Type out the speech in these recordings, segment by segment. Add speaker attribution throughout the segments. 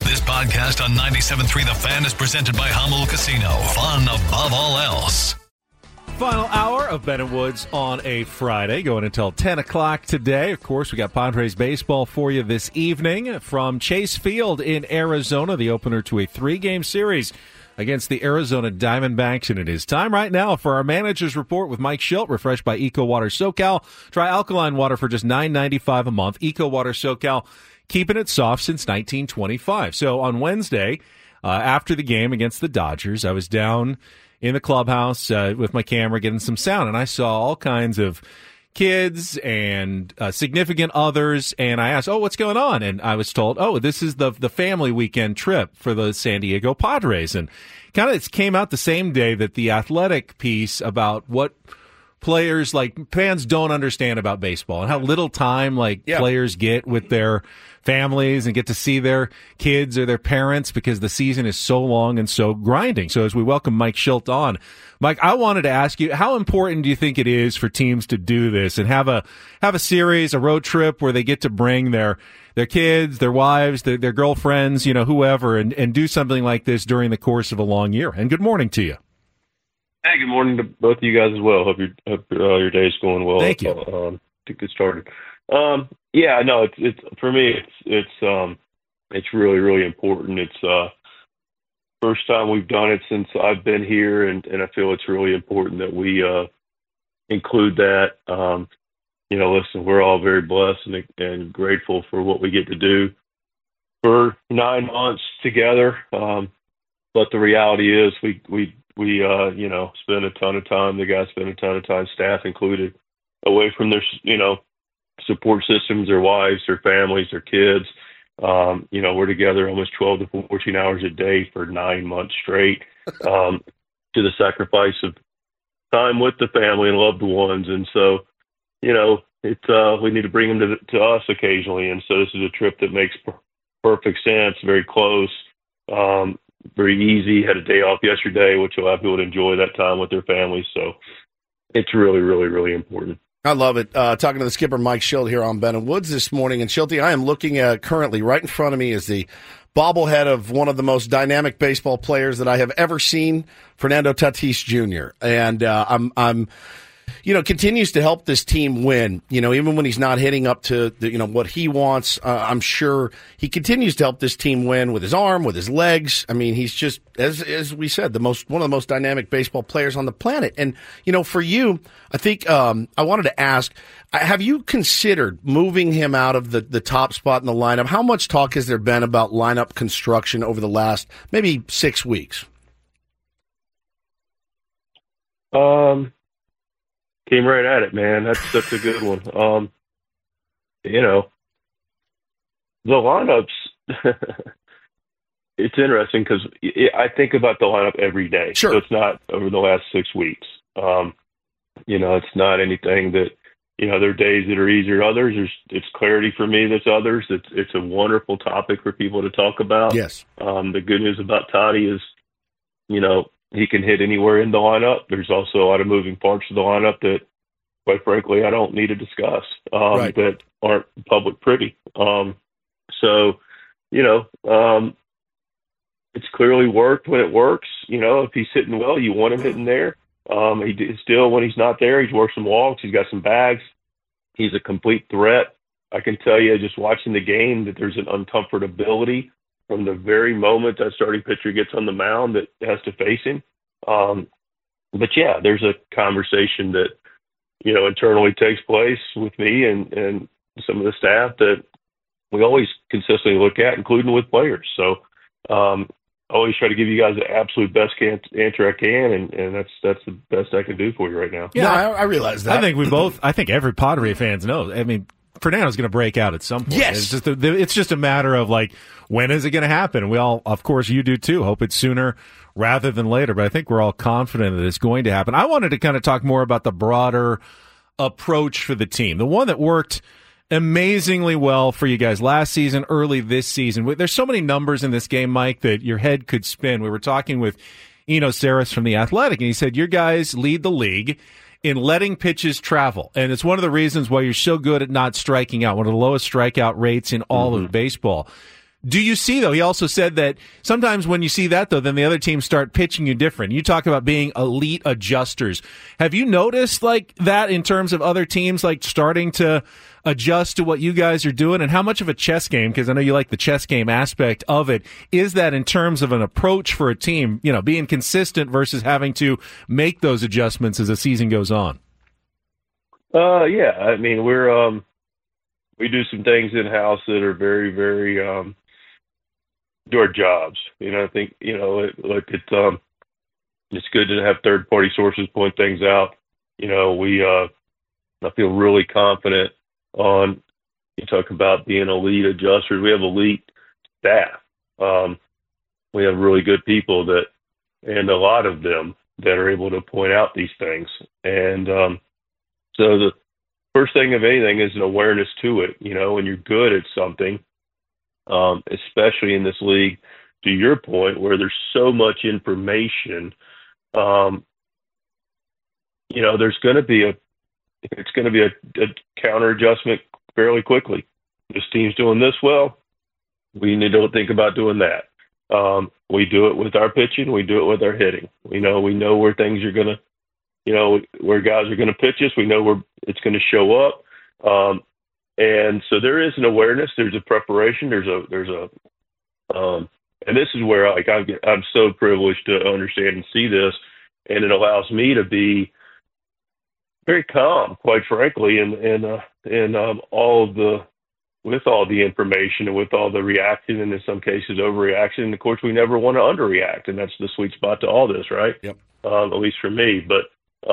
Speaker 1: This podcast on 97.3 The Fan is presented by Hummel Casino. Fun above all else.
Speaker 2: Final hour of Ben and Woods on a Friday, going until 10 o'clock today. Of course, we got Padres baseball for you this evening from Chase Field in Arizona, the opener to a 3-game series against the Arizona Diamondbacks. And it is time right now for our manager's report with Mike Schilt, refreshed by Eco Water SoCal. Try alkaline water for just $9.95 a month. Eco Water SoCal, keeping it soft since 1925. So on Wednesday, after the game against the Dodgers, I was down in the clubhouse with my camera getting some sound, and I saw all kinds of kids and significant others, and I asked, what's going on? And I was told, this is the family weekend trip for the San Diego Padres. And kind of it came out the same day that the Athletic piece about what players, like fans don't understand about baseball and how little time players get with their families and get to see their kids or their parents because the season is so long and so grinding. So as we welcome Mike Schilt on, Mike, I wanted to ask you, how important do you think it is for teams to do this and have a series, a road trip where they get to bring their kids, their wives, their girlfriends, whoever, and do something like this during the course of a long year? And good morning to you.
Speaker 3: Hey, good morning to both of you guys as well. Hope your day's going well.
Speaker 2: Thank you.
Speaker 3: To get started. It's for me. It's really, really important. It's first time we've done it since I've been here, and I feel it's really important that we include that. Listen, we're all very blessed and grateful for what we get to do for 9 months together. But the reality is, we spend a ton of time. The guys spend a ton of time, staff included, away from their support systems, their wives, their families, their kids. We're together almost 12 to 14 hours a day for 9 months straight, to the sacrifice of time with the family and loved ones. And so, we need to bring them to us occasionally. And so this is a trip that makes perfect sense, very close, very easy. Had a day off yesterday, which will have people to enjoy that time with their families. So it's really, really, really important.
Speaker 4: I love it. Talking to the skipper, Mike Schilt, here on Ben and Woods this morning. And Schilty, I am looking at currently right in front of me is the bobblehead of one of the most dynamic baseball players that I have ever seen, Fernando Tatis Jr. And I'm continues to help this team win. Even when he's not hitting up to what he wants, I'm sure he continues to help this team win with his arm, with his legs. I mean, he's just, as we said, one of the most dynamic baseball players on the planet. And for you, I think I wanted to ask, have you considered moving him out of the top spot in the lineup? How much talk has there been about lineup construction over the last maybe 6 weeks?
Speaker 3: Came right at it, man. That's a good one. The lineups, it's interesting because I think about the lineup every day.
Speaker 4: Sure.
Speaker 3: So it's not over the last 6 weeks. It's not anything that, there are days that are easier than others. It's clarity for me that's others. It's a wonderful topic for people to talk about.
Speaker 4: Yes.
Speaker 3: The good news about Toddy is, he can hit anywhere in the lineup. There's also a lot of moving parts of the lineup that, quite frankly, I don't need to discuss,
Speaker 4: Right.
Speaker 3: that aren't public privy. It's clearly worked when it works. If he's hitting well, you want him hitting there. Still, when he's not there, he's worked some walks. He's got some bags. He's a complete threat. I can tell you, just watching the game, that there's an uncomfortability from the very moment that starting pitcher gets on the mound that has to face him. There's a conversation that, internally takes place with me and some of the staff that we always consistently look at, including with players. So I always try to give you guys the absolute best answer I can, and that's the best I can do for you right now.
Speaker 4: Yeah, I realize that.
Speaker 2: I think every Padre fans knows. I mean, Fernando's going to break out at some point.
Speaker 4: Yes.
Speaker 2: It's just a matter of, when is it going to happen? And we all, of course, you do too, hope it's sooner rather than later. But I think we're all confident that it's going to happen. I wanted to kind of talk more about the broader approach for the team, the one that worked amazingly well for you guys last season, early this season. There's so many numbers in this game, Mike, that your head could spin. We were talking with Eno Saris from The Athletic, and he said, your guys lead the league in letting pitches travel. And it's one of the reasons why you're so good at not striking out, one of the lowest strikeout rates in all of baseball. Do you see, though, he also said that sometimes when you see that, though, then the other teams start pitching you different. You talk about being elite adjusters. Have you noticed like that in terms of other teams like starting to adjust to what you guys are doing? And how much of a chess game, because I know you like the chess game aspect of it, is that in terms of an approach for a team, you know, being consistent versus having to make those adjustments as the season goes on?
Speaker 3: Yeah, I mean, we do some things in-house that are very, very, do our jobs. You know, I think, you know, it's good to have third-party sources point things out. You know, I feel really confident on, you talk about being elite adjusters. We have elite staff. We have really good people and a lot of them that are able to point out these things. And so the first thing of anything is an awareness to it. You know, when you're good at something, especially in this league, to your point, where there's so much information, you know, it's going to be a counter adjustment fairly quickly. This team's doing this well, we need to think about doing that. We do it with our pitching, we do it with our hitting. We know where things are going to, you know, where guys are going to pitch us. We know where it's going to show up. And so there is an awareness, there's a preparation, and this is where I'm so privileged to understand and see this, and it allows me to be very calm, quite frankly, with all the information and with all the reaction, and in some cases overreaction. And of course, we never want to underreact, and that's the sweet spot to all this, right?
Speaker 4: Yep.
Speaker 3: At least for me, but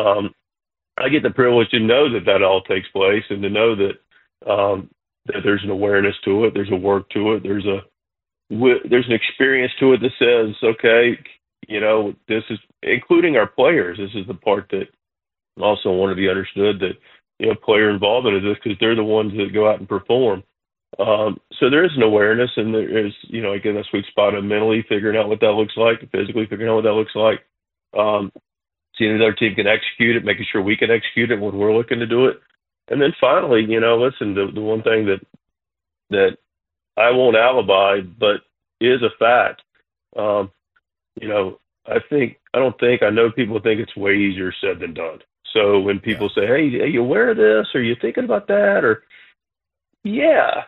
Speaker 3: I get the privilege to know that all takes place, and to know that there's an awareness to it, there's a work to it, there's an experience to it that says, okay, you know, this is, including our players, this is the part that also want to be understood, that, you know, player involvement in this, because they're the ones that go out and perform. So there is an awareness, and there is, you know, again, that sweet spot of mentally figuring out what that looks like, physically figuring out what that looks like, seeing that our team can execute it, making sure we can execute it when we're looking to do it. And then finally, you know, listen, the one thing that I won't alibi, but is a fact, you know, I know people think it's way easier said than done. So when people say, hey, are you aware of this? Are you thinking about that? Or, yeah,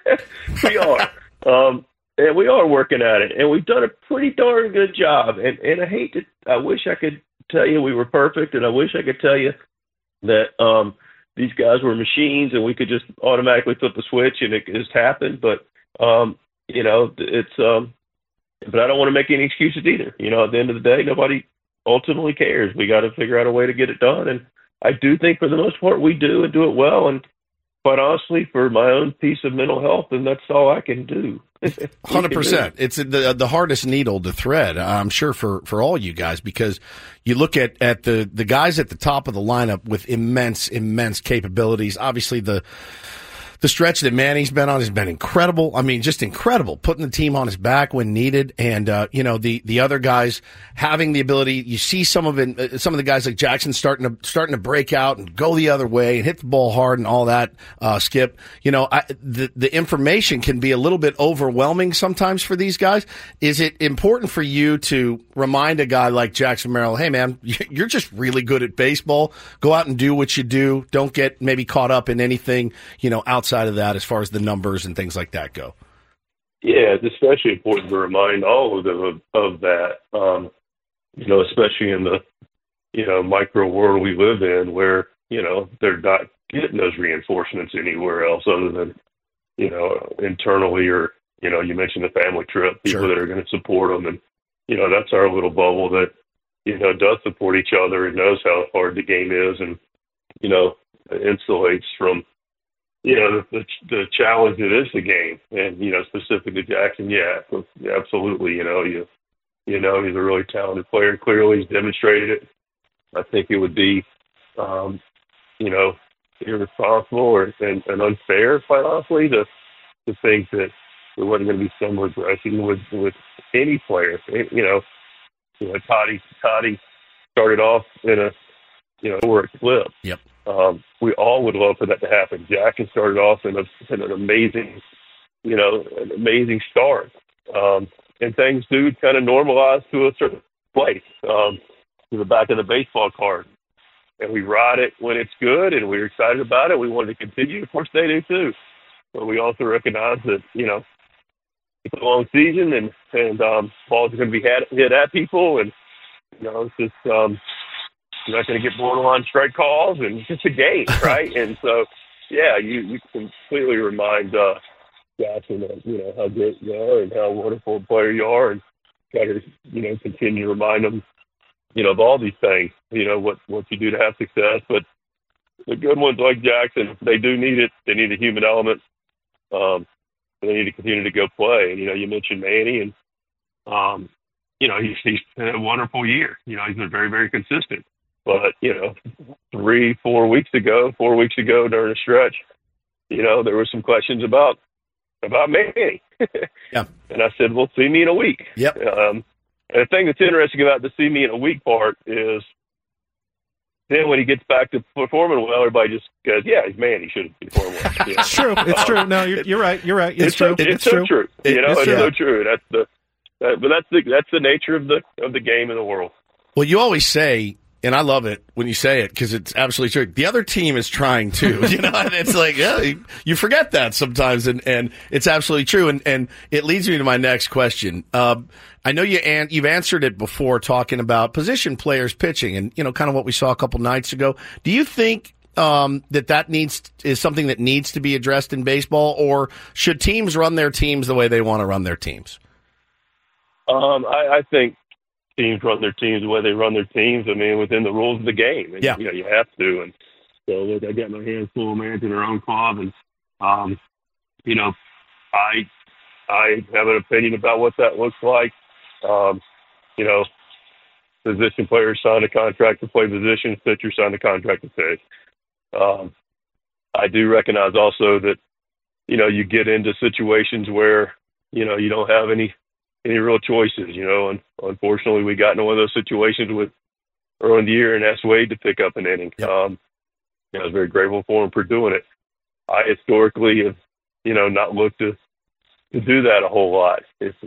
Speaker 3: we are. And we are working at it. And we've done a pretty darn good job. And I wish I could tell you we were perfect. And I wish I could tell you that these guys were machines and we could just automatically flip the switch and it just happened. But, you know, but I don't want to make any excuses either. You know, at the end of the day, nobody ultimately cares. We got to figure out a way to get it done. And I do think for the most part we do, and do it well. And quite honestly, for my own peace of mental health, and that's all I can do.
Speaker 4: 100%. It's the hardest needle to thread, I'm sure, for all you guys, because you look at the guys at the top of the lineup with immense capabilities. Obviously, the stretch that Manny's been on has been incredible. I mean, just incredible, putting the team on his back when needed. And, you know, the other guys having the ability, you see some of the guys like Jackson starting to break out and go the other way and hit the ball hard and all that, Skip. You know, the information can be a little bit overwhelming sometimes for these guys. Is it important for you to remind a guy like Jackson Merrill, hey man, you're just really good at baseball. Go out and do what you do. Don't get maybe caught up in anything, you know, outside of that as far as the numbers and things like that go?
Speaker 3: Yeah, it's especially important to remind all of them of that, you know, especially in the, you know, micro world we live in, where, you know, they're not getting those reinforcements anywhere else other than, you know, internally, or, you know, you mentioned the family trip, people
Speaker 4: Sure.
Speaker 3: that are going to support them. And, you know, that's our little bubble that, you know, does support each other and knows how hard the game is, and, you know, insulates from, you know, the challenge that is the game. And, you know, specific to Jackson, yeah, absolutely. You know, he's a really talented player. Clearly, he's demonstrated it. I think it would be, you know, irresponsible and unfair, quite honestly, to think that there wasn't going to be some regression with any player. You know, Toddy started off in a, you know, over a clip.
Speaker 4: Yep.
Speaker 3: We all would love for that to happen. Jack has started off in an amazing an amazing start. And things do kind of normalize to a certain place, to the back of the baseball card. And we ride it when it's good, and we're excited about it. We want to continue. Of course, they do too. But we also recognize that, it's a long season, and balls are going to be hit at people, and it's just you're not going to get borderline strike calls, and it's just a game, right? And so, yeah, you completely remind Jackson that how great you are and how wonderful a player you are, and try to continue to remind them of all these things, what you do to have success. But the good ones like Jackson, they do need it. They need a human element. They need to continue to go play. And you mentioned Manny, and he's had a wonderful year. He's been very, very consistent. But 4 weeks ago during a stretch, there were some questions about Manny.
Speaker 4: Yeah.
Speaker 3: And I said, well, see me in a week.
Speaker 4: Yep.
Speaker 3: And the thing that's interesting about the see me in a week part is then when he gets back to performing well, everybody just goes, yeah, he's Manny. He should have been performing well.
Speaker 2: It's true. It's true. No, you're right. You're right. It's true.
Speaker 3: It's so true. It's so true. But that's the nature of the game in the world.
Speaker 4: Well, you always say, and I love it when you say it because it's absolutely true. The other team is trying too, and it's like, yeah, you forget that sometimes, and it's absolutely true. And it leads me to my next question. I know you've answered it before talking about position players pitching and, kind of what we saw a couple nights ago. Do you think that is something that needs to be addressed in baseball, or should teams run their teams the way they want to run their teams?
Speaker 3: I think teams run their teams the way they run their teams. I mean, within the rules of the game. And,
Speaker 4: yeah.
Speaker 3: You have to. And so, look, I got my hands full of managing their own club. And, I have an opinion about what that looks like. Position players sign a contract to play positions, pitchers sign a contract to pitch. I do recognize also that, you get into situations where, you don't have any real choices, and unfortunately we got into one of those situations with early in the year and asked Wade to pick up an inning.
Speaker 4: Yep.
Speaker 3: I was very grateful for him for doing it. I historically have, not looked to do that a whole lot.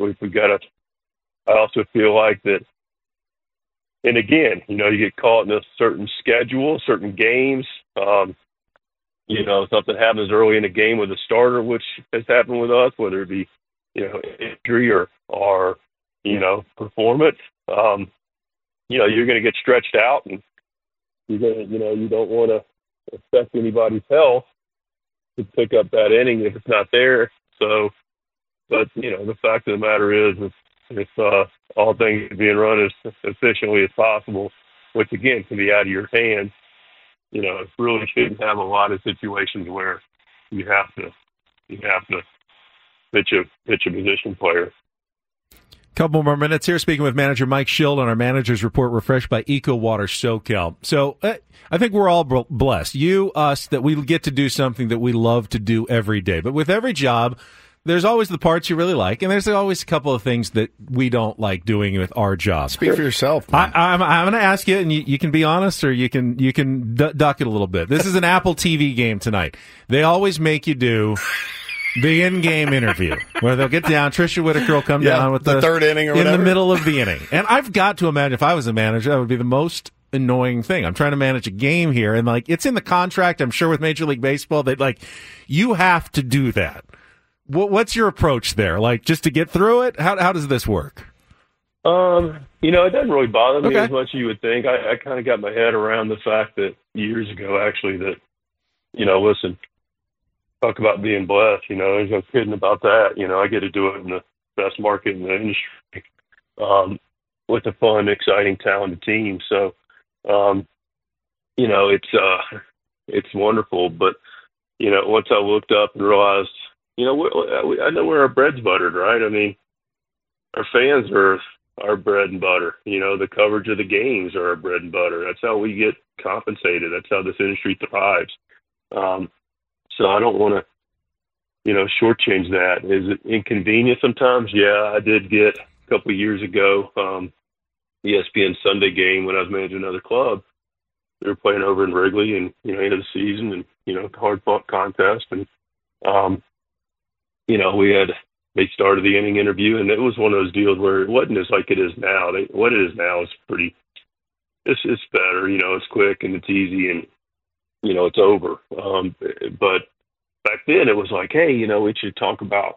Speaker 3: I also feel like that, and again, you get caught in a certain schedule, certain games. Something happens early in a game with a starter, which has happened with us, whether it be, injury or performance. You're going to get stretched out, and you're going to, you don't want to affect anybody's health to pick up that inning if it's not there. So, but the fact of the matter is, if all things are being run as efficiently as possible, which again can be out of your hands, it really shouldn't have a lot of situations where you have to pitch a position player.
Speaker 2: Couple more minutes here. Speaking with manager Mike Schild on our manager's report, refreshed by Eco Water SoCal. So I think we're all blessed, us, that we get to do something that we love to do every day. But with every job, there's always the parts you really like, and there's always a couple of things that we don't like doing with our job.
Speaker 4: Speak for yourself.
Speaker 2: I'm going to ask you, and you can be honest, or you can duck it a little bit. This is an Apple TV game tonight. They always make you do the in-game interview, where they'll get down. Trisha Whitaker will come down with
Speaker 4: the third inning or whatever.
Speaker 2: In the middle of the inning. And I've got to imagine, if I was a manager, that would be the most annoying thing. I'm trying to manage a game here, and it's in the contract, I'm sure, with Major League Baseball, that you have to do that. What's your approach there? Just to get through it? How does this work?
Speaker 3: It doesn't really bother me as much as you would think. I kind of got my head around the fact that years ago, actually, that, listen, talk about being blessed, there's no kidding about that. I get to do it in the best market in the industry, with a fun, exciting, talented team. So, it's wonderful. But, once I looked up and realized, I know where our bread's buttered, right? I mean, our fans are our bread and butter. The coverage of the games are our bread and butter. That's how we get compensated. That's how this industry thrives. So I don't want to, shortchange that. Is it inconvenient sometimes? Yeah, I did get a couple of years ago, ESPN Sunday game when I was managing another club. They were playing over in Wrigley, and, end of the season, and, hard-fought contest. And, they started the inning interview, and it was one of those deals where it wasn't as like it is now. What it is now is it's better, it's quick and it's easy and, it's over. But back then it was like, hey, we should talk about,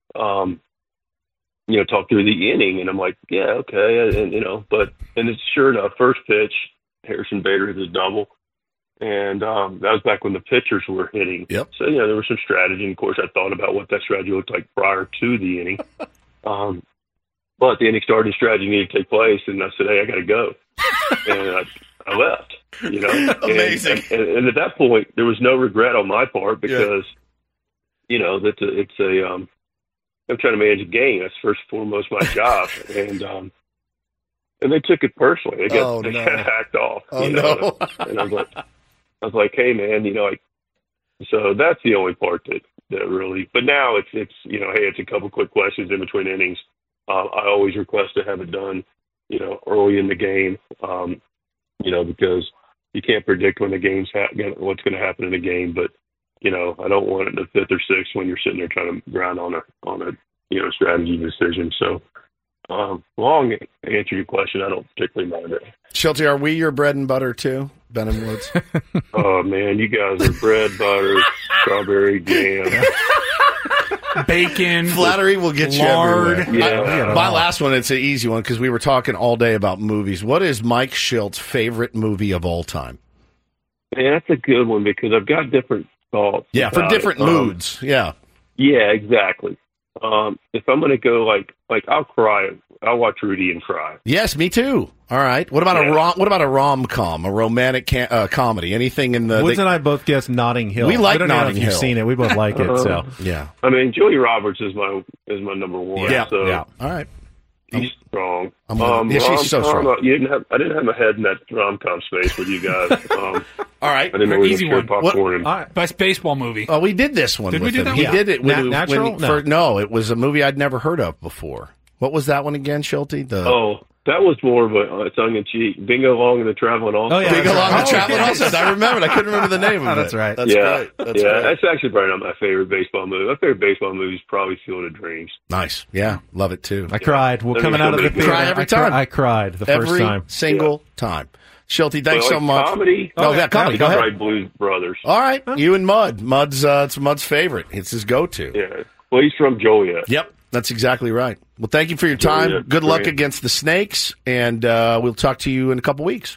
Speaker 3: talk through the inning. And I'm like, yeah, okay. And, and it's sure enough, first pitch, Harrison Bader hit his double. And that was back when the pitchers were hitting.
Speaker 4: Yep.
Speaker 3: So, there was some strategy. And of course, I thought about what that strategy looked like prior to the inning. But the inning started, strategy needed to take place. And I said, hey, I got to go. And I left,
Speaker 4: Amazing.
Speaker 3: And at that point, there was no regret on my part because, I'm trying to manage a game. That's first and foremost my job. And they took it personally. They got hacked off.
Speaker 4: No.
Speaker 3: And I was like, hey man, so that's the only part that really, but now it's, hey, it's a couple quick questions in between innings. I always request to have it done, early in the game, because you can't predict when the game's what's going to happen in the game, but I don't want it in the fifth or sixth when you're sitting there trying to grind on a strategy decision. So, long answer to your question, I don't particularly mind it.
Speaker 4: Schulte, are we your bread and butter too, Ben and Woods?
Speaker 3: Oh man, you guys are bread, butter, strawberry jam,
Speaker 5: bacon,
Speaker 4: flattery will get
Speaker 5: lard.
Speaker 4: You everywhere.
Speaker 3: Yeah.
Speaker 4: My last one, it's an easy one because we were talking all day about movies. What is Mike Schult's favorite movie of all time?
Speaker 3: Man, that's a good one because I've got different thoughts.
Speaker 4: Yeah, for different moods. Yeah.
Speaker 3: Yeah, exactly. If I'm going to go like I'll cry. I'll watch Rudy and cry.
Speaker 4: Yes, me too. All right. What about a rom-com, a romantic comedy? Anything in the
Speaker 2: Woods and I both guessed Notting Hill.
Speaker 4: We like
Speaker 2: I don't know
Speaker 4: Notting
Speaker 2: if you've
Speaker 4: Hill.
Speaker 2: seen it. We both like it. So
Speaker 4: yeah.
Speaker 3: I mean, Julia Roberts is my number one.
Speaker 4: Yeah.
Speaker 3: So
Speaker 4: Yeah. All right.
Speaker 3: she's strong.
Speaker 4: She's so strong.
Speaker 3: I didn't have my head in that rom-com space with you guys.
Speaker 4: All right.
Speaker 3: I didn't know we
Speaker 5: Easy
Speaker 3: shared
Speaker 5: one.
Speaker 3: popcorn.
Speaker 5: Best baseball movie.
Speaker 4: Oh, we did this one.
Speaker 5: Did we
Speaker 4: with
Speaker 5: do
Speaker 4: him.
Speaker 5: that
Speaker 4: He
Speaker 5: one?
Speaker 4: did it.
Speaker 2: Natural? No.
Speaker 4: It was a movie I'd never heard of before. What was that one again, Schulte?
Speaker 3: That was more of a tongue-in-cheek. Bingo Long and the Traveling All.
Speaker 2: Oh, yeah.
Speaker 4: Big Along the Traveling
Speaker 2: yeah.
Speaker 4: All-Stars. I remembered. I couldn't remember the name of it.
Speaker 2: That's right.
Speaker 4: That's
Speaker 3: yeah,
Speaker 4: great. That's
Speaker 3: yeah.
Speaker 4: great.
Speaker 3: That's actually probably not my favorite baseball movie. My favorite baseball movie is probably Field of Dreams.
Speaker 4: Nice. Yeah. Love it, too.
Speaker 2: I cried. Well, coming out of the theater,
Speaker 4: Cry every time.
Speaker 2: I cried the first time.
Speaker 4: Every single time. Schulte, thanks so much.
Speaker 3: Comedy?
Speaker 4: Comedy. Go ahead.
Speaker 3: Right, Blues Brothers.
Speaker 4: All right. You and Mud. It's Mud's favorite. It's his go-to.
Speaker 3: Yeah. Well, he's from Joliet.
Speaker 4: Yep. That's exactly right. Well, thank you for your time.
Speaker 3: Yeah,
Speaker 4: Good luck
Speaker 3: great.
Speaker 4: against the Snakes, and we'll talk to you in a couple weeks.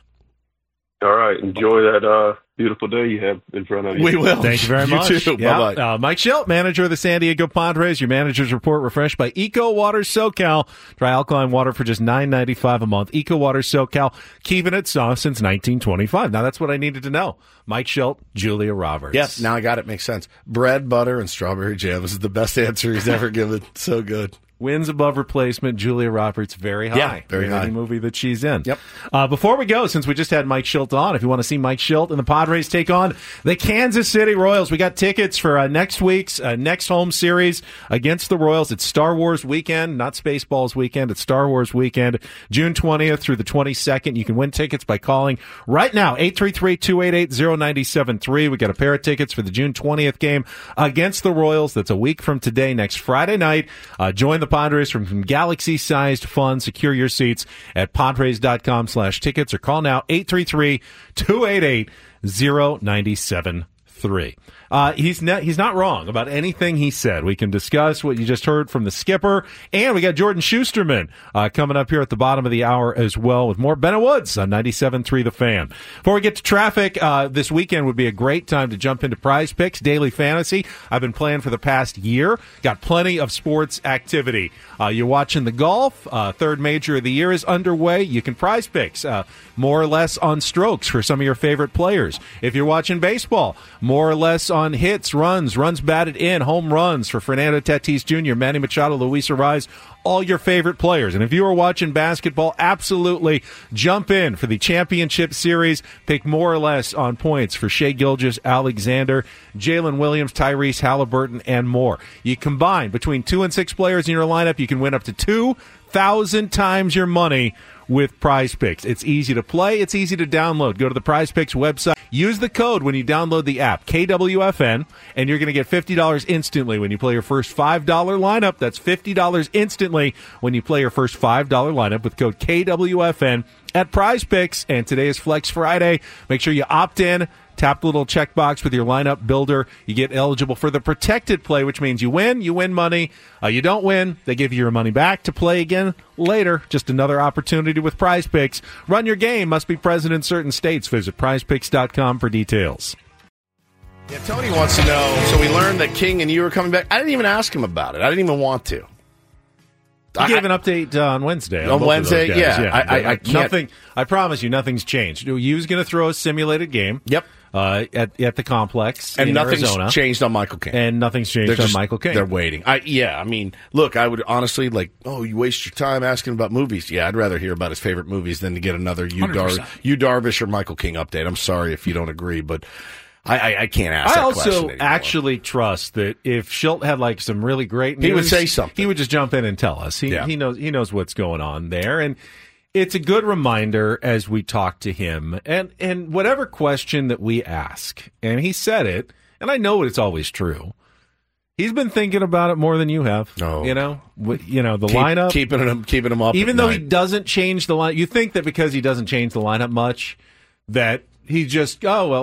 Speaker 3: All right. Enjoy that beautiful day you have in front of you.
Speaker 4: We will.
Speaker 2: Thank you very much.
Speaker 4: You too.
Speaker 2: Yeah.
Speaker 4: Bye-bye.
Speaker 2: Mike Schilt, manager of the San Diego Padres. Your manager's report refreshed by Eco Water SoCal. Dry alkaline water for just $9.95 a month. Eco Water SoCal, keeping it soft since 1925. Now, that's what I needed to know. Mike Schilt, Julia Roberts.
Speaker 4: Yes, now I got it. Makes sense. Bread, butter, and strawberry jam. This is the best answer he's ever given. So good.
Speaker 2: Wins above replacement. Julia Roberts, very high.
Speaker 4: Yeah, very high.
Speaker 2: Any movie that she's in.
Speaker 4: Yep.
Speaker 2: Before we go, since we just had Mike Schilt on, if you want to see Mike Schilt and the Padres take on the Kansas City Royals, we got tickets for next week's next home series against the Royals. It's Star Wars weekend, not Spaceballs weekend. It's Star Wars weekend, June 20th through the 22nd. You can win tickets by calling right now, 833-288-0973. We got a pair of tickets for the June 20th game against the Royals. That's a week from today, next Friday night. Join the Padres from galaxy-sized fun. Secure your seats at Padres.com/tickets or call now 833-288-0973. He's not wrong about anything he said. We can discuss what you just heard from the skipper, and we got Jordan Schusterman coming up here at the bottom of the hour as well with more Ben and Woods on 97.3 The Fan. Before we get to traffic, this weekend would be a great time to jump into Prize Picks Daily Fantasy. I've been playing for the past year. Got plenty of sports activity. You're watching the golf. Third major of the year is underway. You can Prize Picks more or less on strokes for some of your favorite players. If you're watching baseball, more or less on hits, runs batted in, home runs for Fernando Tatis Jr., Manny Machado, Luis Arraez, all your favorite players. And if you are watching basketball, absolutely jump in for the championship series. Pick more or less on points for Shai Gilgeous-Alexander, Jalen Williams, Tyrese Halliburton, and more. You combine between 2 and 6 players in your lineup, you can win up to 2,000 times your money with Prize Picks. It's easy to play. It's easy to download. Go to the Prize Picks website. Use the code when you download the app, KWFN, and you're going to get $50 instantly when you play your first $5 lineup. That's $50 instantly when you play your first $5 lineup with code KWFN at Prize Picks. And today is Flex Friday. Make sure you opt in. Tap the little checkbox with your lineup builder. You get eligible for the protected play, which means you win money. You don't win, they give you your money back to play again later. Just another opportunity with Prize Picks. Run your game. Must be present in certain states. Visit prizepicks.com for details.
Speaker 4: Yeah, Tony wants to know. So we learned that King and you were coming back. I didn't even ask him about it. I didn't even want to.
Speaker 2: He gave an update on Wednesday.
Speaker 4: On Wednesday, yeah. I can't.
Speaker 2: Nothing. I promise you, nothing's changed. He was going to throw a simulated game.
Speaker 4: Yep.
Speaker 2: At the complex
Speaker 4: and
Speaker 2: in
Speaker 4: nothing's
Speaker 2: Arizona.
Speaker 4: Changed on Michael King.
Speaker 2: And nothing's changed on Michael King.
Speaker 4: They're waiting. I mean, look, I would honestly you waste your time asking about movies. Yeah, I'd rather hear about his favorite movies than to get another Yu Darvish or Michael King update. I'm sorry if you don't agree, but I can't ask that question anymore.
Speaker 2: I also actually trust that if Schilt had some really great news,
Speaker 4: he would say something.
Speaker 2: He would just jump in and tell us. He knows what's going on there, and it's a good reminder as we talk to him and whatever question that we ask, and he said it, and I know it's always true. He's been thinking about it more than you have.
Speaker 4: Oh.
Speaker 2: The lineup,
Speaker 4: keeping him up.
Speaker 2: Even though he doesn't change the line, you think that because he doesn't change the lineup much, that he's just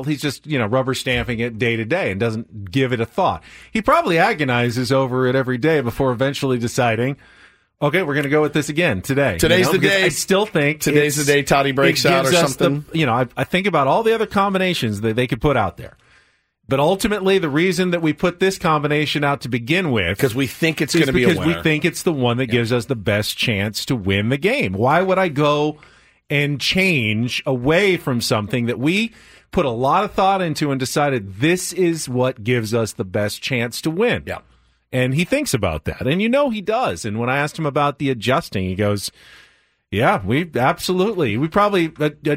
Speaker 2: rubber stamping it day to day and doesn't give it a thought. He probably agonizes over it every day before eventually deciding, okay, we're going to go with this again today.
Speaker 4: Today's the day.
Speaker 2: I still think
Speaker 4: today's the day Toddy breaks out or something.
Speaker 2: I think about all the other combinations that they could put out there. But ultimately, the reason that we put this combination out to begin with,
Speaker 4: because we think it's going to be a winner.
Speaker 2: Because we think it's the one that gives us the best chance to win the game. Why would I go and change away from something that we put a lot of thought into and decided this is what gives us the best chance to win?
Speaker 4: Yeah.
Speaker 2: And he thinks about that. And he does. And when I asked him about the adjusting, he goes, yeah, we probably,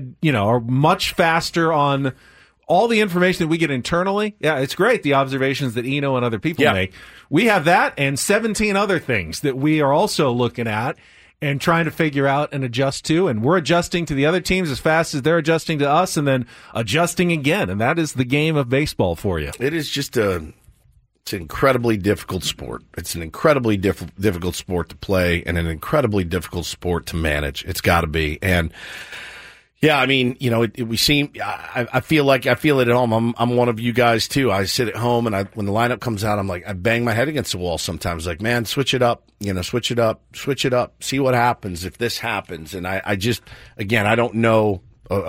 Speaker 2: are much faster on all the information that we get internally. Yeah, it's great. The observations that Eno and other people make. We have that and 17 other things that we are also looking at and trying to figure out and adjust to. And we're adjusting to the other teams as fast as they're adjusting to us and then adjusting again. And that is the game of baseball for you.
Speaker 4: It is just it's an incredibly difficult sport. It's an incredibly difficult sport to play and an incredibly difficult sport to manage. It's got to be. And yeah, I mean, I feel it at home. I'm one of you guys too. I sit at home and when the lineup comes out, I bang my head against the wall sometimes. Man, switch it up, switch it up, see what happens if this happens. And I just, again, I don't know,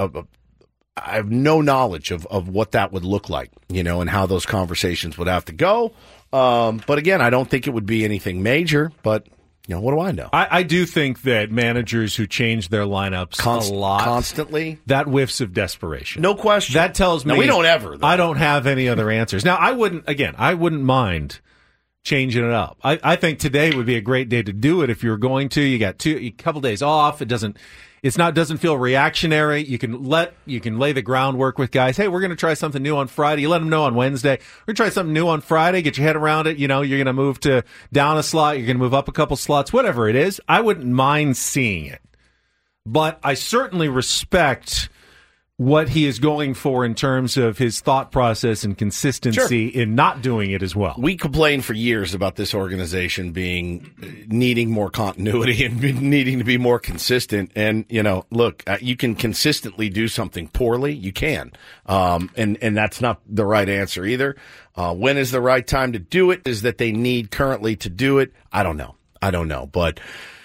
Speaker 4: I have no knowledge of what that would look like, and how those conversations would have to go. But again, I don't think it would be anything major, but what do I know?
Speaker 2: I do think that managers who change their lineups a lot,
Speaker 4: constantly,
Speaker 2: that whiffs of desperation.
Speaker 4: No question.
Speaker 2: That tells me
Speaker 4: we don't ever. Though.
Speaker 2: I don't have any other answers. Now, I wouldn't mind changing it up. I think today would be a great day to do it if you're going to. You got a couple days off. It doesn't feel reactionary. You can lay the groundwork with guys. Hey, we're going to try something new on Friday. You let them know on Wednesday. We're going to try something new on Friday. Get your head around it. You're going to move to down a slot. You're going to move up a couple slots, whatever it is. I wouldn't mind seeing it. But I certainly respect what he is going for in terms of his thought process and consistency in not doing it as well.
Speaker 4: We complained for years about this organization needing more continuity and needing to be more consistent. And, look, you can consistently do something poorly. You can. And that's not the right answer either. When is the right time to do it? Is that they need currently to do it? I don't know. But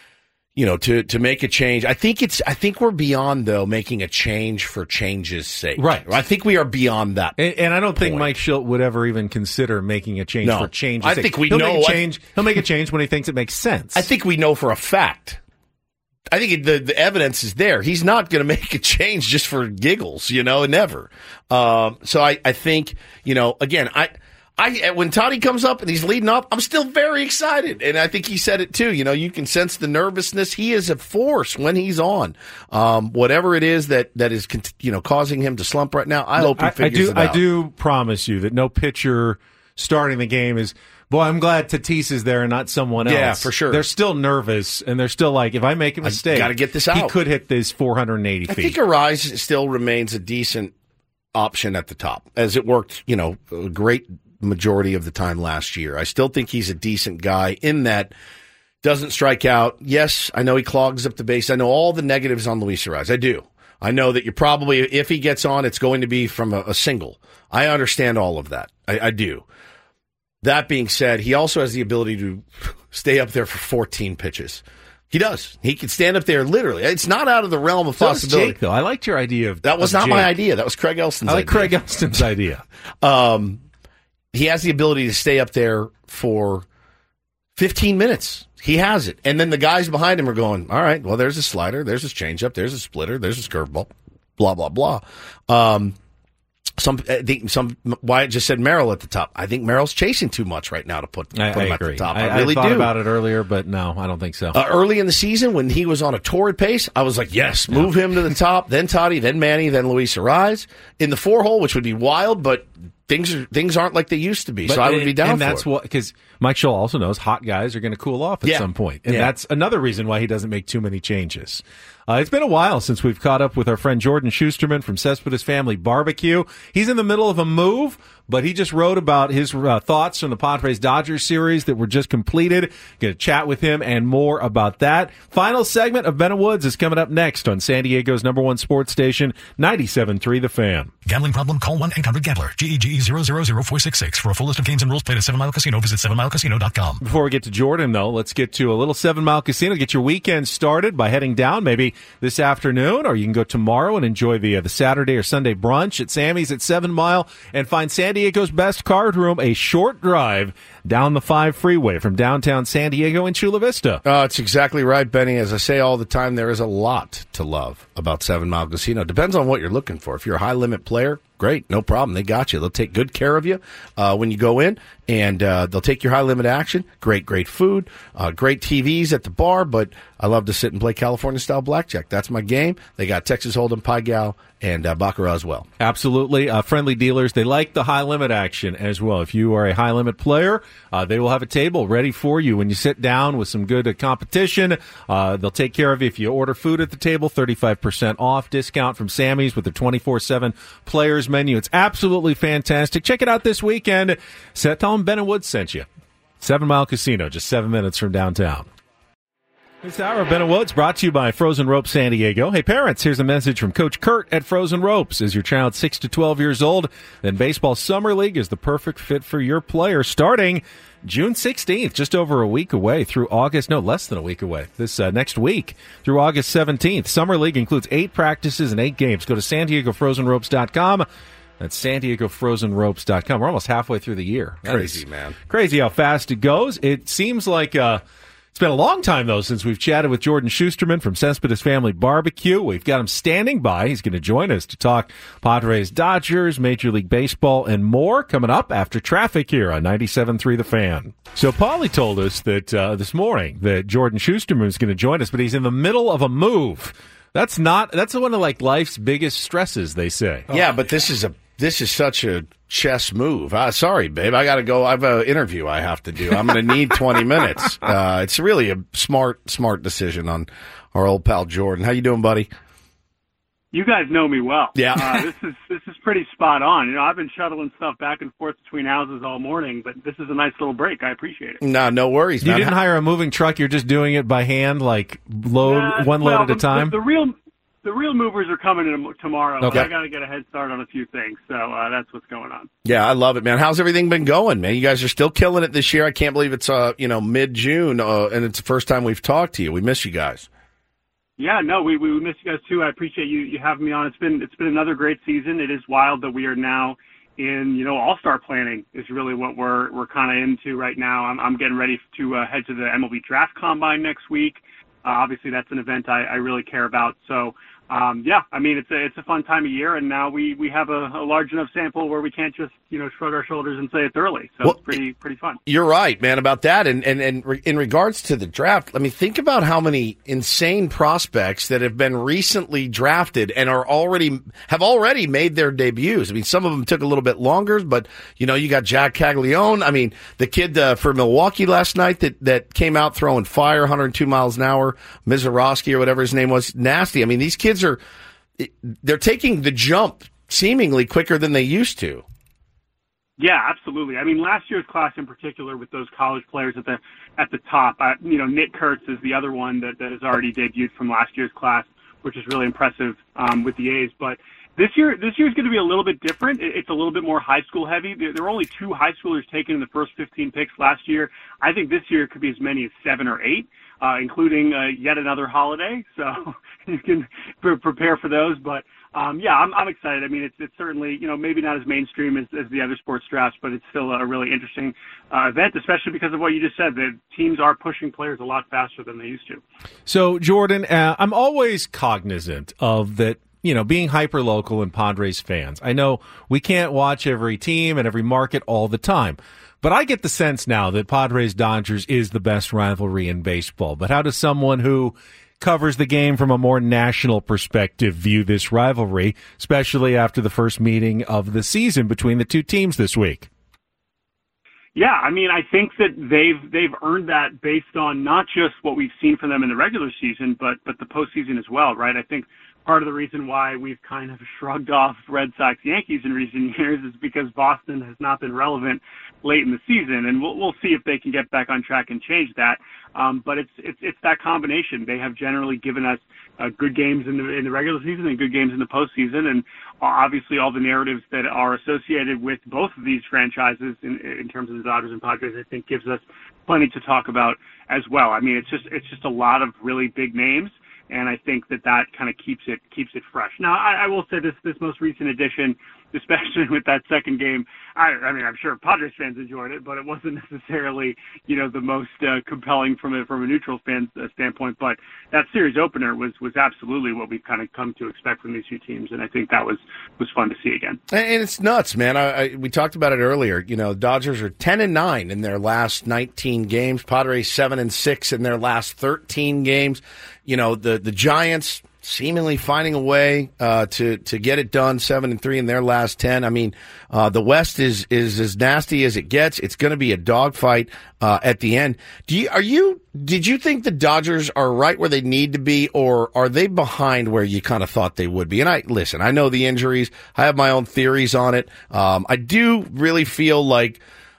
Speaker 4: to make a change, I think we're beyond though making a change for change's sake.
Speaker 2: Right.
Speaker 4: I think we are beyond that.
Speaker 2: And I don't think Mike Schilt would ever even consider making a change for change's sake.
Speaker 4: I think he'll
Speaker 2: make a change when he thinks it makes sense.
Speaker 4: I think we know for a fact. I think the evidence is there. He's not going to make a change just for giggles, never. So I think, again, when Toddy comes up and he's leading up, I'm still very excited. And I think he said it too. You can sense the nervousness. He is a force when he's on. Whatever it is that is, causing him to slump right now, I hope he figures it out.
Speaker 2: I do promise you that no pitcher starting the game is, boy, I'm glad Tatis is there and not someone else.
Speaker 4: Yeah, for sure.
Speaker 2: They're still nervous, and they're still like, if I make a mistake,
Speaker 4: got to get this out.
Speaker 2: He could hit this 480 feet.
Speaker 4: I think Arise still remains a decent option at the top, as it worked, a great majority of the time last year. I still think he's a decent guy in that doesn't strike out. Yes, I know he clogs up the base. I know all the negatives on Luis Arraez. I do. I know that you're probably, if he gets on, it's going to be from a single. I understand all of that. I do. That being said, he also has the ability to stay up there for 14 pitches. He does. He can stand up there literally. It's not out of the realm of possibility.
Speaker 2: Jake, though. I liked your idea of
Speaker 4: that. Was not
Speaker 2: Jake.
Speaker 4: My idea. That was Craig Elston's idea.
Speaker 2: I like Craig Elston's idea.
Speaker 4: He has the ability to stay up there for 15 minutes. He has it. And then the guys behind him are going, all right, well, there's a slider, there's his changeup, there's a splitter, there's his curveball, blah, blah, blah. Wyatt just said Merrill at the top. I think Merrill's chasing too much right now to put him at the top. I really
Speaker 2: thought
Speaker 4: do.
Speaker 2: About it earlier, but no, I don't think so.
Speaker 4: Early in the season, when he was on a torrid pace, I was like, yes, move him to the top, then Toddy, then Manny, then Luis Arraez. In the 4-hole, which would be wild, but things aren't like they used to be, so I would be down for it.
Speaker 2: And that's what, because Mike Scholl also knows hot guys are going to cool off at some point. And that's another reason why he doesn't make too many changes. It's been a while since we've caught up with our friend Jordan Schusterman from Cespedes Family Barbecue. He's in the middle of a move, but he just wrote about his thoughts from the Padres-Dodgers series that were just completed. Going to chat with him and more about that. Final segment of Ben and Woods is coming up next on San Diego's #1 sports station, 97.3 The Fan.
Speaker 1: Gambling problem? Call 1-800-GAMBLER. GEGE 000-466. For a full list of games and rules, played at 7 Mile Casino. Visit 7milecasino.com.
Speaker 2: Before we get to Jordan, though, let's get to a little 7 Mile Casino. Get your weekend started by heading down maybe this afternoon, or you can go tomorrow and enjoy the Saturday or Sunday brunch at Sammy's at 7 Mile and find San Diego's best card room, a short drive down the 5 freeway from downtown San Diego in Chula Vista.
Speaker 4: It's exactly right, Benny. As I say all the time, there is a lot to love about 7 Mile Casino. Depends on what you're looking for. If you're a high-limit player, great, no problem. They got you. They'll take good care of you when you go in, and they'll take your high-limit action. Great food, great TVs at the bar, but I love to sit and play California-style blackjack. That's my game. They got Texas Hold'em, Pai Gow, and Baccarat as well.
Speaker 2: Absolutely. Friendly dealers. They like the high-limit action as well. If you are a high-limit player, they will have a table ready for you when you sit down with some good competition. They'll take care of you if you order food at the table. 35% off discount from Sammy's with the 24/7 players menu. It's absolutely fantastic. Check it out this weekend. Tell them Ben and Woods sent you. 7 Mile Casino, just 7 minutes from downtown. This hour of Ben and Woods brought to you by Frozen Ropes San Diego. Hey parents, here's a message from Coach Kurt at Frozen Ropes. Is your child 6 to 12 years old? Then Baseball Summer League is the perfect fit for your player, starting June 16th, just over a week away through August, no, less than a week away, this next week through August 17th. Summer League includes 8 practices and 8 games. Go to SanDiegoFrozenRopes.com. That's SanDiegoFrozenRopes.com. We're almost halfway through the year.
Speaker 4: Crazy, man.
Speaker 2: Crazy how fast it goes. It seems like it's been a long time, though, since we've chatted with Jordan Schusterman from Cespedes Family Barbecue. We've got him standing by. He's going to join us to talk Padres, Dodgers, Major League Baseball, and more coming up after traffic here on 97.3 The Fan. So Paulie told us that this morning that Jordan Schusterman is going to join us, but he's in the middle of a move. That's one of like life's biggest stresses, they say.
Speaker 4: Yeah, but this is such a chess move. Sorry, babe. I got to go. I have an interview I have to do. I'm going to need 20 minutes. It's really a smart decision on our old pal Jordan. How you doing, buddy?
Speaker 6: You guys know me well.
Speaker 4: Yeah.
Speaker 6: This is pretty spot on. You know, I've been shuttling stuff back and forth between houses all morning, but this is a nice little break. I appreciate it.
Speaker 4: No worries, man.
Speaker 2: You didn't hire a moving truck. You're just doing it by hand, like load at a time?
Speaker 6: The real movers are coming in tomorrow.
Speaker 2: Okay.
Speaker 6: I got to get a head start on a few things, so that's what's going on.
Speaker 4: Yeah, I love it, man. How's everything been going, man? You guys are still killing it this year. I can't believe it's mid-June, and it's the first time we've talked to you. We miss you guys.
Speaker 6: Yeah, no, we miss you guys too. I appreciate you having me on. It's been another great season. It is wild that we are now in all-star planning is really what we're kind of into right now. I'm getting ready to head to the MLB Draft Combine next week. Obviously, that's an event I really care about. So. It's a fun time of year, and now we have a large enough sample where we can't just shrug our shoulders and say it's early. So it's pretty fun.
Speaker 4: You're right, man, about that. And in regards to the draft, think about how many insane prospects that have been recently drafted and have already made their debuts. I mean, some of them took a little bit longer, but you got Jack Caglione. I mean, the kid for Milwaukee last night that came out throwing fire, 102 miles an hour, Mizorowski or whatever his name was, nasty. I mean, these kids they're taking the jump seemingly quicker than they used to.
Speaker 6: Yeah, absolutely. I mean, last year's class in particular, with those college players at the top, Nick Kurtz is the other one that has already debuted from last year's class, which is really impressive with the A's. But this year's going to be a little bit different. It's a little bit more high school heavy. There were only 2 high schoolers taken in the first 15 picks last year. I think this year it could be as many as 7 or 8, including yet another holiday. So you can prepare for those. But yeah, I'm excited. I mean, it's certainly, maybe not as mainstream as the other sports drafts, but it's still a really interesting event, especially because of what you just said. The teams are pushing players a lot faster than they used to.
Speaker 2: So, Jordan, I'm always cognizant of that, being hyper-local and Padres fans. I know we can't watch every team and every market all the time, but I get the sense now that Padres-Dodgers is the best rivalry in baseball. But how does someone who covers the game from a more national perspective view this rivalry, especially after the first meeting of the season between the two teams this week?
Speaker 6: Yeah, I mean, I think that they've earned that based on not just what we've seen from them in the regular season, but the postseason as well, right? I think part of the reason why we've kind of shrugged off Red Sox Yankees in recent years is because Boston has not been relevant late in the season, and we'll see if they can get back on track and change that. But it's that combination. They have generally given us good games in the regular season and good games in the postseason, and obviously all the narratives that are associated with both of these franchises in terms of the Dodgers and Padres, I think gives us plenty to talk about as well. I mean, it's just a lot of really big names, and I think that kind of keeps it fresh. Now, I will say this most recent edition, especially with that second game, I mean, I'm sure Padres fans enjoyed it, but it wasn't necessarily, the most compelling from a neutral fan standpoint. But that series opener was absolutely what we've kind of come to expect from these two teams, and I think that was fun to see again.
Speaker 4: And it's nuts, man. We talked about it earlier. Dodgers are 10-9 in their last 19 games. Padres 7-6 in their last 13 games. The Giants seemingly finding a way to get it done, 7-3 in their last 10. I mean, the West is as nasty as it gets. It's going to be a dogfight at the end. Did you think the Dodgers are right where they need to be, or are they behind where you kind of thought they would be? And I know the injuries. I have my own theories on it. I do really feel like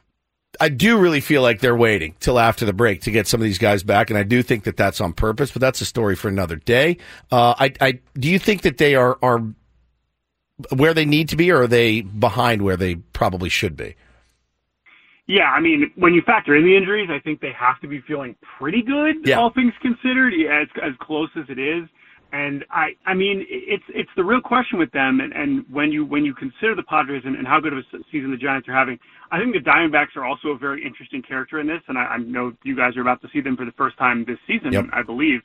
Speaker 4: they're waiting till after the break to get some of these guys back, and I do think that that's on purpose, but that's a story for another day. Do you think that they are where they need to be, or are they behind where they probably should be?
Speaker 6: Yeah, I mean, when you factor in the injuries, I think they have to be feeling pretty good, all things considered, as close as it is. And I mean, it's the real question with them. And when you consider the Padres and how good of a season the Giants are having, I think the Diamondbacks are also a very interesting character in this. And I know you guys are about to see them for the first time this season, I believe.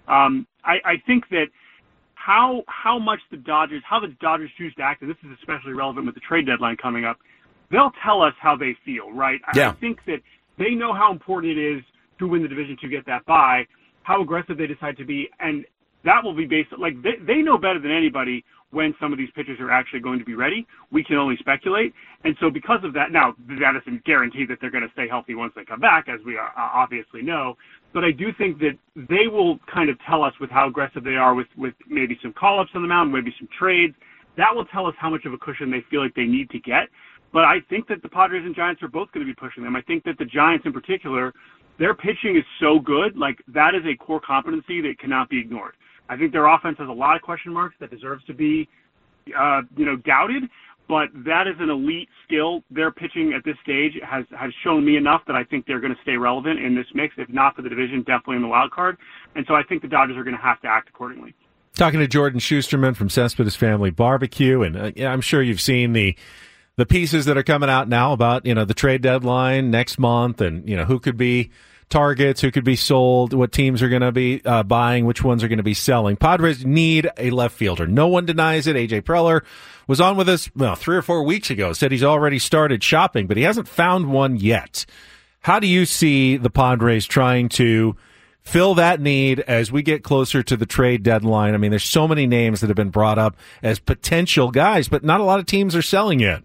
Speaker 6: I think that how the Dodgers choose to act, and this is especially relevant with the trade deadline coming up, they'll tell us how they feel, right?
Speaker 4: Yeah.
Speaker 6: I think that they know how important it is to win the division to get that bye, how aggressive they decide to be, and that will be based, like, they know better than anybody when some of these pitchers are actually going to be ready. We can only speculate. And so because of that, now, that doesn't guarantee that they're going to stay healthy once they come back, as we obviously know. But I do think that they will kind of tell us with how aggressive they are with maybe some call-ups on the mound, maybe some trades. That will tell us how much of a cushion they feel like they need to get. But I think that the Padres and Giants are both going to be pushing them. I think that the Giants in particular, their pitching is so good, like, that is a core competency that cannot be ignored. I think their offense has a lot of question marks that deserves to be, doubted, but that is an elite skill. Their pitching at this stage has shown me enough that I think they're going to stay relevant in this mix, if not for the division, definitely in the wild card. And so I think the Dodgers are going to have to act accordingly.
Speaker 2: Talking to Jordan Schusterman from Cespedes Family Barbecue, and I'm sure you've seen the pieces that are coming out now about, the trade deadline next month and, who could be targets, who could be sold, what teams are going to be buying, which ones are going to be selling. Padres need a left fielder. No one denies it. AJ Preller was on with us 3 or 4 weeks ago, said he's already started shopping, but he hasn't found one yet. How do you see the Padres trying to fill that need as we get closer to the trade deadline? I mean, there's so many names that have been brought up as potential guys, but not a lot of teams are selling yet.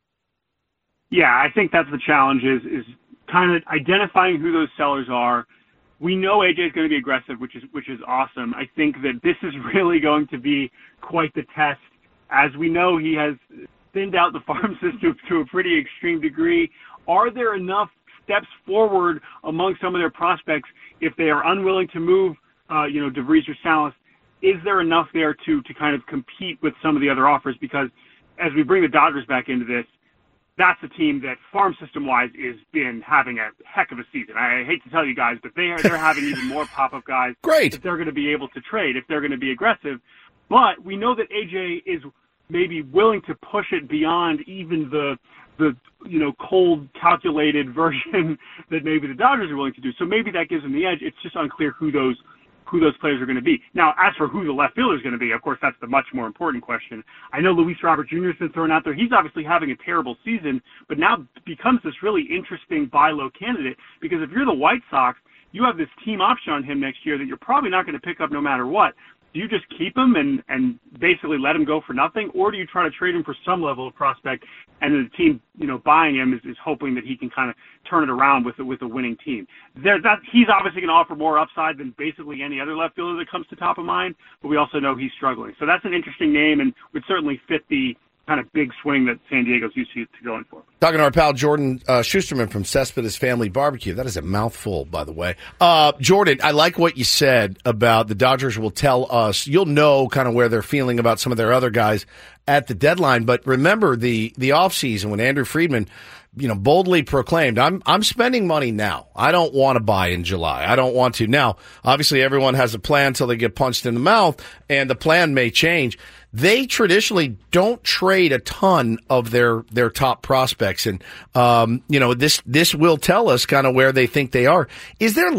Speaker 6: Yeah, I think that's the challenge is kind of identifying who those sellers are. We know AJ is going to be aggressive, which is awesome. I think that this is really going to be quite the test As we know, he has thinned out the farm system to a pretty extreme degree. Are there enough steps forward among some of their prospects if they are unwilling to move, DeVries or Salas? Is there enough there to kind of compete with some of the other offers? Because as we bring the Dodgers back into this, that's a team that farm system-wise has been having a heck of a season. I hate to tell you guys, but they're having even more pop-up guys that they're going to be able to trade if they're going to be aggressive. But we know that AJ is maybe willing to push it beyond even the cold, calculated version that maybe the Dodgers are willing to do. So maybe that gives them the edge. It's just unclear who those players are going to be. Now, as for who the left fielder is going to be, of course, that's the much more important question. I know Luis Robert Jr. has been thrown out there. He's obviously having a terrible season, but now becomes this really interesting buy low candidate, because if you're the White Sox, you have this team option on him next year that you're probably not going to pick up no matter what. Do you just keep him and basically let him go for nothing, or do you try to trade him for some level of prospect, and the team, buying him is hoping that he can kind of turn it around with a winning team? He's obviously going to offer more upside than basically any other left fielder that comes to top of mind, but we also know he's struggling. So that's an interesting name and would certainly fit the kind of big swing that San Diego's used to going for.
Speaker 4: Talking to our pal Jordan Schusterman from Cespedes Family Barbecue. That is a mouthful, by the way. Jordan, I like what you said about the Dodgers will tell us. You'll know kind of where they're feeling about some of their other guys at the deadline. But remember the offseason when Andrew Friedman, boldly proclaimed, I'm spending money now. I don't want to buy in July. I don't want to. Now, obviously, everyone has a plan until they get punched in the mouth, and the plan may change. They traditionally don't trade a ton of their top prospects, and this will tell us kind of where they think they are. Is there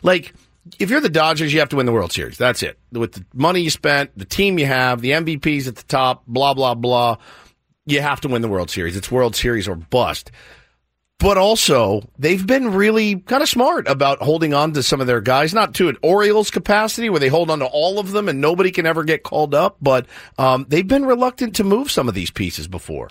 Speaker 4: if you're the Dodgers, you have to win the World Series. That's it. With the money you spent, the team you have, the MVPs at the top, blah blah blah. You have to win the World Series. It's World Series or bust. But also, they've been really kind of smart about holding on to some of their guys, not to an Orioles capacity where they hold on to all of them and nobody can ever get called up, but they've been reluctant to move some of these pieces before.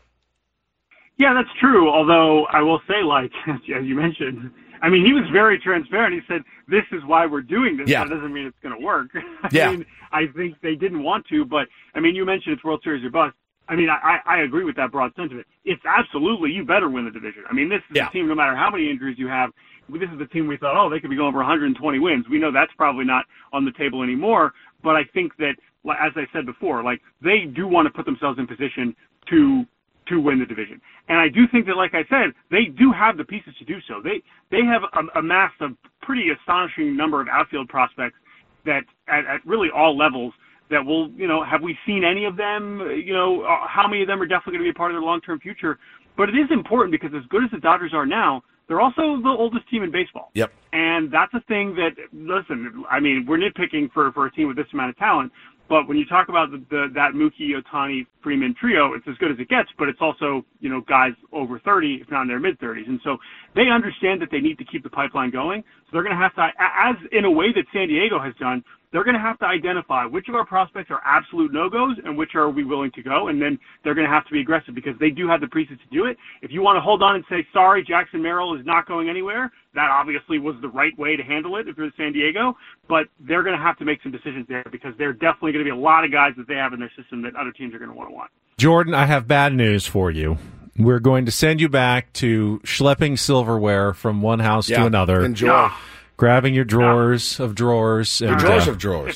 Speaker 6: Yeah, that's true, although I will say, as you mentioned, I mean, he was very transparent. He said, this is why we're doing this.
Speaker 4: Yeah.
Speaker 6: That doesn't mean it's going to work.
Speaker 4: Yeah.
Speaker 6: I think they didn't want to, but, you mentioned it's World Series or bust. I agree with that broad sentiment. It's absolutely, you better win the division. This is a team, no matter how many injuries you have, this is the team we thought, they could be going for 120 wins. We know that's probably not on the table anymore, but I think that, as I said before, they do want to put themselves in position to win the division. And I do think that, like I said, they do have the pieces to do so. They have amassed a pretty astonishing number of outfield prospects that at really all levels that will, have we seen any of them? How many of them are definitely going to be a part of their long-term future? But it is important because as good as the Dodgers are now, they're also the oldest team in baseball.
Speaker 4: Yep.
Speaker 6: And that's a thing that, listen, we're nitpicking for a team with this amount of talent, but when you talk about that Mookie, Ohtani, Freeman trio, it's as good as it gets, but it's also, guys over 30, if not in their mid-30s. And so they understand that they need to keep the pipeline going. So they're going to have to, as in a way that San Diego has done, they're going to have to identify which of our prospects are absolute no-goes and which are we willing to go, and then they're going to have to be aggressive because they do have the pieces to do it. If you want to hold on and say, sorry, Jackson Merrill is not going anywhere, that obviously was the right way to handle it if you're San Diego, but they're going to have to make some decisions there because there are definitely going to be a lot of guys that they have in their system that other teams are going to want.
Speaker 2: Jordan, I have bad news for you. We're going to send you back to schlepping silverware from one house to another.
Speaker 4: Enjoy.
Speaker 2: Grabbing your drawers of drawers.
Speaker 4: Your drawers of drawers.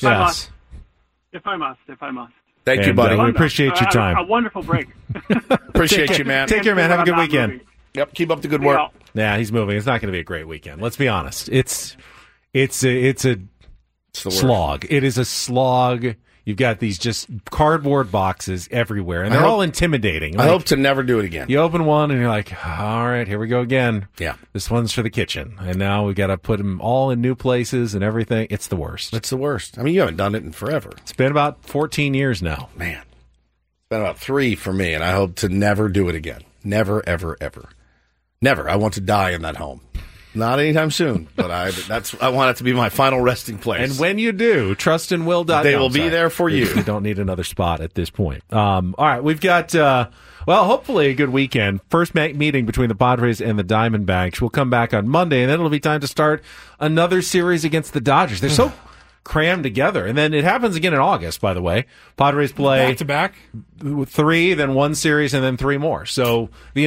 Speaker 6: If I must.
Speaker 4: Thank you, buddy.
Speaker 2: We appreciate your time.
Speaker 6: A wonderful break.
Speaker 4: Appreciate you, man.
Speaker 2: Take care, man. Have a good weekend.
Speaker 6: Moving.
Speaker 4: Yep, keep up the good work.
Speaker 2: Yeah, he's moving. It's not going to be a great weekend. Let's be honest. It's a slog. It is a slog. You've got these just cardboard boxes everywhere, and they're all intimidating.
Speaker 4: I hope to never do it again.
Speaker 2: You open one, and you're like, all right, here we go again.
Speaker 4: Yeah.
Speaker 2: This one's for the kitchen, and now we got to put them all in new places and everything. It's the worst.
Speaker 4: It's the worst. You haven't done it in forever.
Speaker 2: It's been about 14 years now.
Speaker 4: Man. It's been about 3 for me, and I hope to never do it again. Never, ever, ever. Never. I want to die in that home. Not anytime soon, but I want it to be my final resting place.
Speaker 2: And when you do, trustandwill.com.
Speaker 4: They will be there for you.
Speaker 2: You don't need another spot at this point. All right, we've got, hopefully a good weekend. First meeting between the Padres and the Diamondbacks. We'll come back on Monday, and then it'll be time to start another series against the Dodgers. They're crammed together. And then it happens again in August, by the way. Padres play
Speaker 5: Back-to-back?
Speaker 2: 3, then 1 series, and then 3 more. So the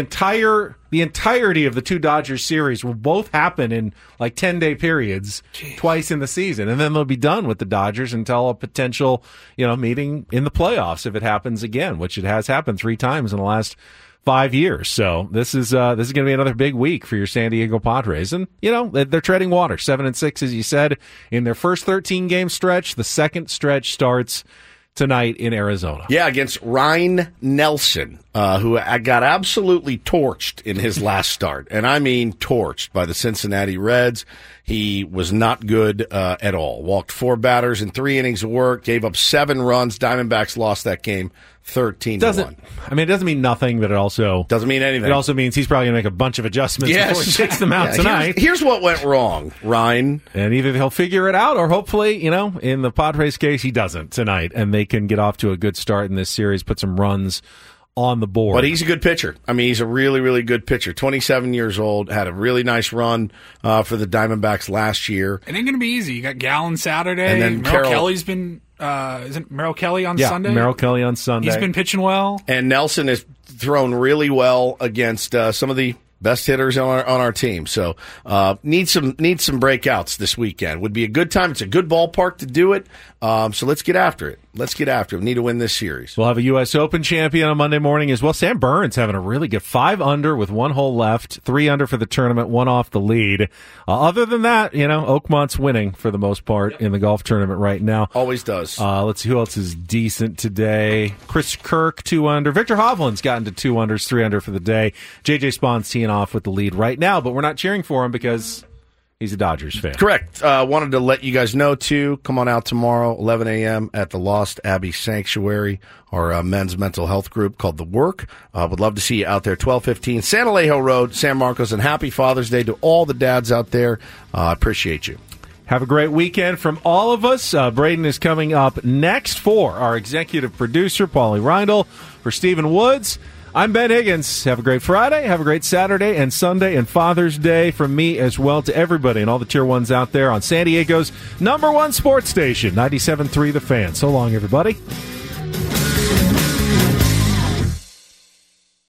Speaker 2: entirety of the 2 Dodgers series will both happen in like 10-day periods, twice in the season, and then they'll be done with the Dodgers until a potential, meeting in the playoffs if it happens again, which it has happened 3 times in the last 5 years. So this is going to be another big week for your San Diego Padres. And, they're treading water. 7-6, as you said, in their first 13-game stretch. The second stretch starts tonight in Arizona.
Speaker 4: Yeah, against Ryan Nelson, who got absolutely torched in his last start. And I mean torched by the Cincinnati Reds. He was not good at all. Walked 4 batters in 3 innings of work, gave up 7 runs. Diamondbacks lost that game 13-1.
Speaker 2: I mean, it doesn't mean nothing, but it also
Speaker 4: doesn't mean anything.
Speaker 2: It also means he's probably going to make a bunch of adjustments before he takes them out tonight.
Speaker 4: Here's what went wrong, Ryan.
Speaker 2: And either he'll figure it out, or hopefully, in the Padres case, he doesn't tonight, and they can get off to a good start in this series, put some runs on the board.
Speaker 4: But he's a good pitcher. I mean, he's a really, really good pitcher. 27 years old, had a really nice run for the Diamondbacks last year.
Speaker 5: It ain't going to be easy. You got Gallen Saturday.
Speaker 4: And then
Speaker 5: Merrill Kelly's been... isn't Merrill Kelly on Sunday?
Speaker 2: Yeah, Merrill Kelly on Sunday.
Speaker 5: He's been pitching well.
Speaker 4: And Nelson has thrown really well against some of the best hitters on our team. So need some breakouts this weekend. Would be a good time. It's a good ballpark to do it. So let's get after it. We need to win this series.
Speaker 2: We'll have a U.S. Open champion on Monday morning as well. Sam Burns having a really good 5 under with 1 hole left, 3 under for the tournament, 1 off the lead. Other than that, Oakmont's winning for the most part in the golf tournament right now.
Speaker 4: Always does.
Speaker 2: Let's see who else is decent today. Chris Kirk, 2 under. Victor Hovland's gotten to 2 unders, 3 under for the day. J.J. Spahn's teeing off with the lead right now, but we're not cheering for him because he's a Dodgers fan.
Speaker 4: Correct. Wanted to let you guys know, too. Come on out tomorrow, 11 a.m. at the Lost Abbey Sanctuary, our men's mental health group called The Work. Would love to see you out there, 1215 San Alejo Road, San Marcos, and happy Father's Day to all the dads out there. Appreciate you.
Speaker 2: Have a great weekend from all of us. Braden is coming up next for our executive producer, Paulie Reindl, for Stephen Woods. I'm Ben Higgins. Have a great Friday, have a great Saturday and Sunday and Father's Day from me as well to everybody and all the Tier 1s out there on San Diego's #1 sports station, 97.3 The Fan. So long, everybody.